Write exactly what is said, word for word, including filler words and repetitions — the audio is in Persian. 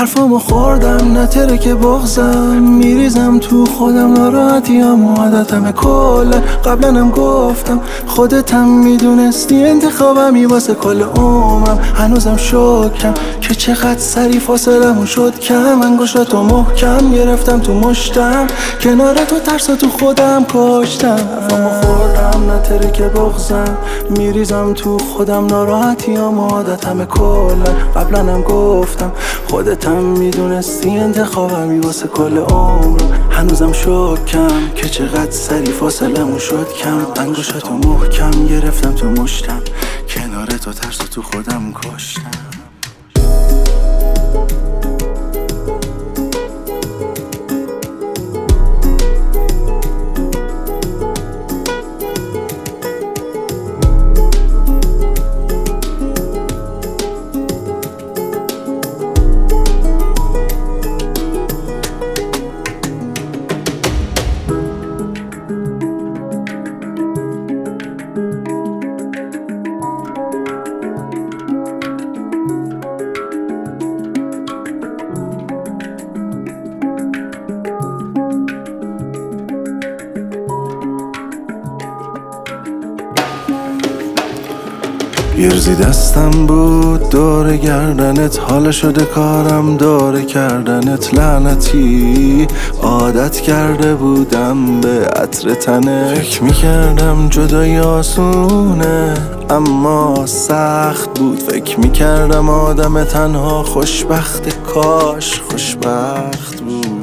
حرفامو خوردم نتره که بغزم، میریزم تو خودم ناراحتیام و عادتم کلا. قبلنم گفتم خودتم میدونستی انتخابمی واسه کل عمرم. هنوزم شکم که چقدر سری فاصلمون شد کم. انگشتاتو محکم گرفتم تو مشتم، کنار تو ترسا تو خودم کشتم. حرفامو خوردم نتره که بغزم، میریزم تو خودم ناراحتیام و عادتم کلا. قبلنم گفتم خودتم میدونستی انتخابمی واسه کل عمرم. هنوزم شکم که چقدر سری فاصلمون شد کم. انگشتاتو محکم گرفتم تو مشتم، کنار تو ترس تو خودم کشتم. یه روزی دستم بود دور گردنت، حالا شده کارم دور کردنت. لعنتی عادت کرده بودم به عطر تنه. فکر میکردم جدایی آسونه اما سخت بود. فکر میکردم آدم تنها خوشبخت، کاش خوشبخت بود.